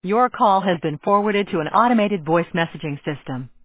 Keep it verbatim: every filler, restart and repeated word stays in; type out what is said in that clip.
Your call has been forwarded to an automated voice messaging system.